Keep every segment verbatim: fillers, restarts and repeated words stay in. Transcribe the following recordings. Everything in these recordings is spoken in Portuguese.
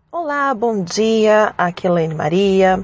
Olá, bom dia, aqui é a Elaine Maria.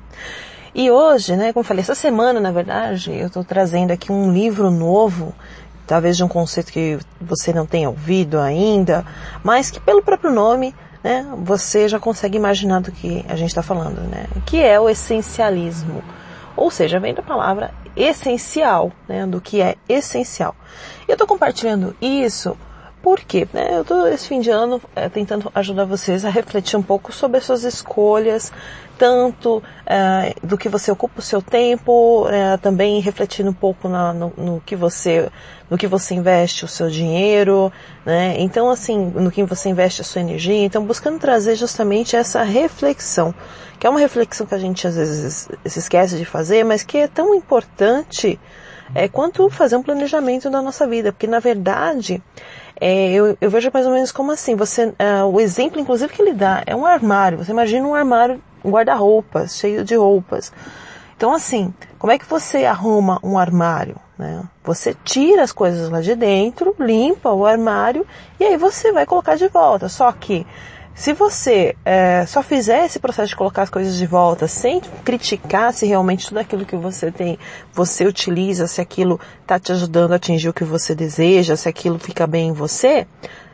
E hoje, né, como eu falei, essa semana, na verdade, eu estou trazendo aqui um livro novo, talvez de um conceito que você não tenha ouvido ainda, mas que pelo próprio nome, né, você já consegue imaginar do que a gente está falando, né, que é o essencialismo. Ou seja, vem da palavra essencial, né, do que é essencial. E eu estou compartilhando isso por quê? Eu estou esse fim de ano é, tentando ajudar vocês a refletir um pouco sobre as suas escolhas, tanto é, do que você ocupa o seu tempo, é, também refletindo um pouco na, no, no, que você, no que você investe o seu dinheiro, né? Então, assim, no que você investe a sua energia. Então, buscando trazer justamente essa reflexão, que é uma reflexão que a gente às vezes se esquece de fazer, mas que é tão importante é, quanto fazer um planejamento da nossa vida, porque na verdade É, eu, eu vejo mais ou menos como assim, você, uh, o exemplo inclusive que ele dá é um armário. Você imagina um armário, um guarda-roupas, cheio de roupas. Então assim, como é que você arruma um armário, né? Você tira as coisas lá de dentro, limpa o armário e aí você vai colocar de volta. Só que se você é, só fizer esse processo de colocar as coisas de volta sem criticar se realmente tudo aquilo que você tem, você utiliza, se aquilo está te ajudando a atingir o que você deseja, se aquilo fica bem em você,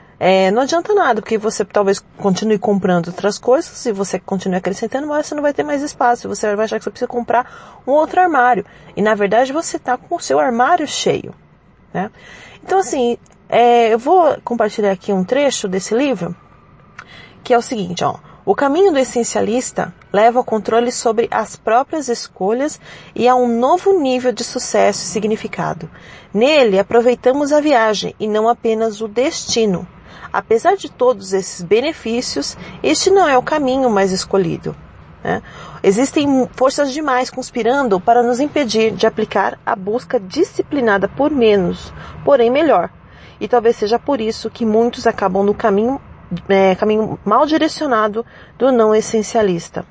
é, não adianta nada, porque você talvez continue comprando outras coisas, se você continue acrescentando, mas você não vai ter mais espaço, você vai achar que você precisa comprar um outro armário. E na verdade você está com o seu armário cheio, né? Então assim, é, eu vou compartilhar aqui um trecho desse livro, que é o seguinte, ó. O caminho do essencialista leva ao controle sobre as próprias escolhas e a um novo nível de sucesso e significado. Nele, aproveitamos a viagem e não apenas o destino. Apesar de todos esses benefícios, este não é o caminho mais escolhido, né? Existem forças demais conspirando para nos impedir de aplicar a busca disciplinada por menos, porém melhor. E talvez seja por isso que muitos acabam no caminho É, caminho mal direcionado do não essencialista.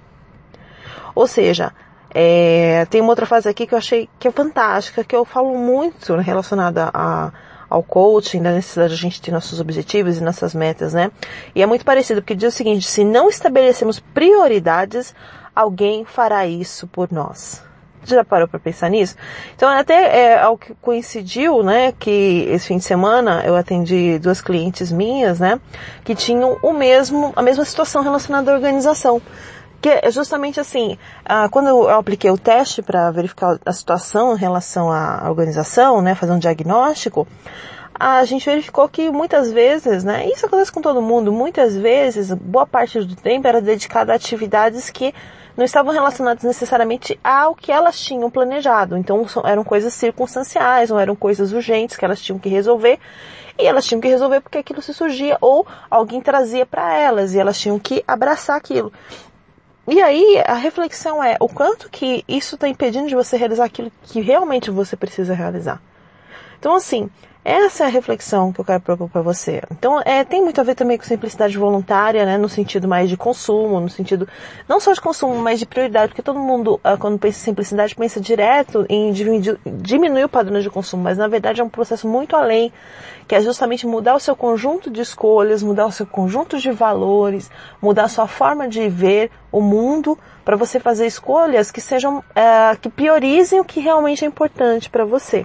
Ou seja, é, tem uma outra frase aqui que eu achei que é fantástica, que eu falo muito relacionada a, ao coaching, da necessidade de a gente ter nossos objetivos e nossas metas, né? E é muito parecido, porque diz o seguinte: se não estabelecemos prioridades, alguém fará isso por nós. Já parou para pensar nisso? Então até é algo que coincidiu, né, que esse fim de semana eu atendi duas clientes minhas, né, que tinham o mesmo, a mesma situação relacionada à organização. Que é justamente assim, ah, quando eu apliquei o teste para verificar a situação em relação à organização, né, fazer um diagnóstico, a gente verificou que muitas vezes, né, isso acontece com todo mundo, muitas vezes, boa parte do tempo era dedicada a atividades que não estavam relacionadas necessariamente ao que elas tinham planejado. Então eram coisas circunstanciais, ou eram coisas urgentes que elas tinham que resolver, e elas tinham que resolver porque aquilo se surgia, ou alguém trazia para elas, e elas tinham que abraçar aquilo. E aí a reflexão é o quanto que isso está impedindo de você realizar aquilo que realmente você precisa realizar. Então assim, essa é a reflexão que eu quero propor para você. Então, é, tem muito a ver também com simplicidade voluntária, né, no sentido mais de consumo, no sentido não só de consumo, mas de prioridade, porque todo mundo, quando pensa em simplicidade, pensa direto em diminuir, diminuir o padrão de consumo, mas na verdade é um processo muito além, que é justamente mudar o seu conjunto de escolhas, mudar o seu conjunto de valores, mudar a sua forma de ver o mundo, para você fazer escolhas que sejam, é, que priorizem o que realmente é importante para você.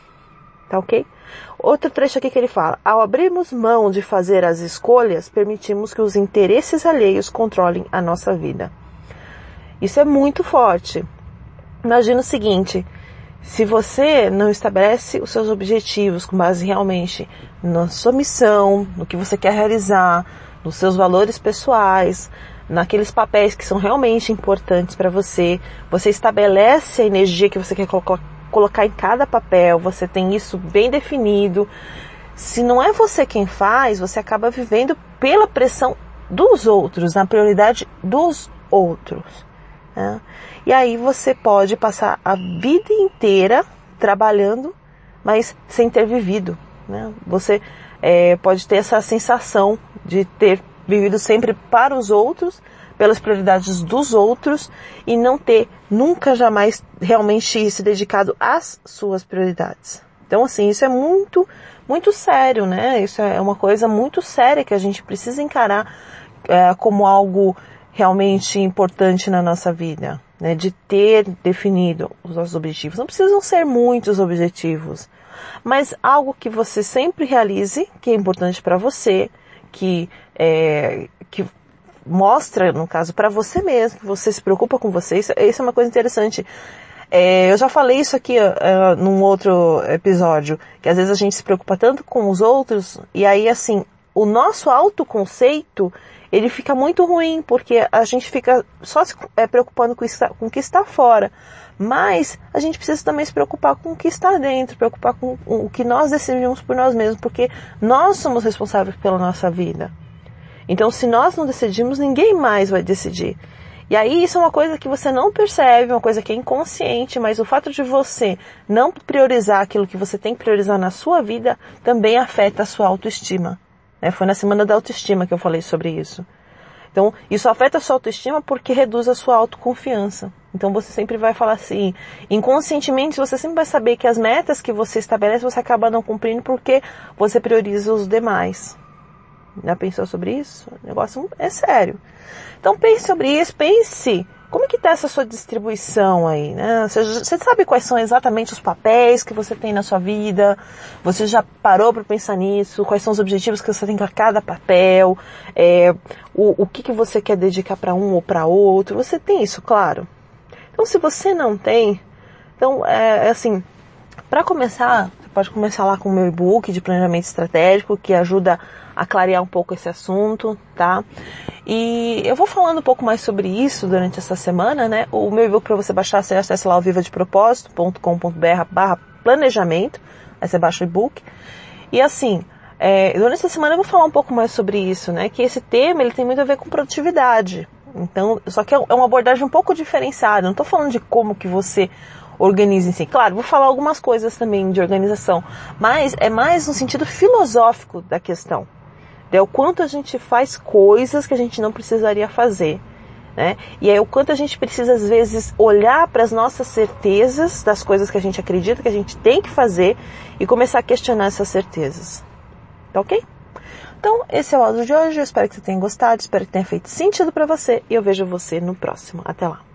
Tá ok? Outro trecho aqui que ele fala: ao abrirmos mão de fazer as escolhas, permitimos que os interesses alheios controlem a nossa vida. Isso é muito forte. Imagina o seguinte: se você não estabelece os seus objetivos com base realmente na sua missão, no que você quer realizar, nos seus valores pessoais, naqueles papéis que são realmente importantes para você, você estabelece a energia que você quer colocar colocar em cada papel, você tem isso bem definido. Se não é você quem faz, você acaba vivendo pela pressão dos outros, na prioridade dos outros, né? E aí você pode passar a vida inteira trabalhando, mas sem ter vivido, né? Você é, pode ter essa sensação de ter vivido sempre para os outros, pelas prioridades dos outros, e não ter nunca jamais realmente se dedicado às suas prioridades. Então assim, isso é muito, muito sério, né? Isso é uma coisa muito séria que a gente precisa encarar é, como algo realmente importante na nossa vida, né? De ter definido os nossos objetivos. Não precisam ser muitos objetivos, mas algo que você sempre realize, que é importante para você, que, é, que mostra, no caso, para você mesmo, que você se preocupa com você. Isso, isso é uma coisa interessante. É, eu já falei isso aqui uh, num outro episódio, que às vezes a gente se preocupa tanto com os outros, e aí, assim, o nosso autoconceito, ele fica muito ruim, porque a gente fica só se é, preocupando com, isso, com o que está fora. Mas a gente precisa também se preocupar com o que está dentro, preocupar com o que nós decidimos por nós mesmos, porque nós somos responsáveis pela nossa vida. Então, se nós não decidimos, ninguém mais vai decidir. E aí isso é uma coisa que você não percebe, uma coisa que é inconsciente, mas o fato de você não priorizar aquilo que você tem que priorizar na sua vida também afeta a sua autoestima. Né? Foi na semana da autoestima que eu falei sobre isso. Então, isso afeta a sua autoestima porque reduz a sua autoconfiança. Então, você sempre vai falar assim, inconscientemente você sempre vai saber que as metas que você estabelece, você acaba não cumprindo porque você prioriza os demais. Já pensou sobre isso? O negócio é sério. Então pense sobre isso, pense como é que está essa sua distribuição aí, né? Você, você sabe quais são exatamente os papéis que você tem na sua vida? Você já parou para pensar nisso? Quais são os objetivos que você tem para cada papel? É, o, o que, que você quer dedicar para um ou para outro? Você tem isso, claro. Então se você não tem, então é assim, para começar, você pode começar lá com o meu e-book de planejamento estratégico, que ajuda a clarear um pouco esse assunto, tá? E eu vou falando um pouco mais sobre isso durante essa semana, né? O meu e-book para você baixar, você acessa lá o viva de propósito ponto com ponto b r barra planejamento, aí você baixa o e-book. E assim, é, durante essa semana eu vou falar um pouco mais sobre isso, né? Que esse tema, ele tem muito a ver com produtividade. Então, só que é uma abordagem um pouco diferenciada. Não estou falando de como que você organiza em si. Claro, vou falar algumas coisas também de organização, mas é mais no sentido filosófico da questão. É o quanto a gente faz coisas que a gente não precisaria fazer, né? E é o quanto a gente precisa, às vezes, olhar para as nossas certezas das coisas que a gente acredita que a gente tem que fazer e começar a questionar essas certezas. Tá ok? Então, esse é o áudio de hoje. Eu espero que você tenha gostado, espero que tenha feito sentido para você e eu vejo você no próximo. Até lá!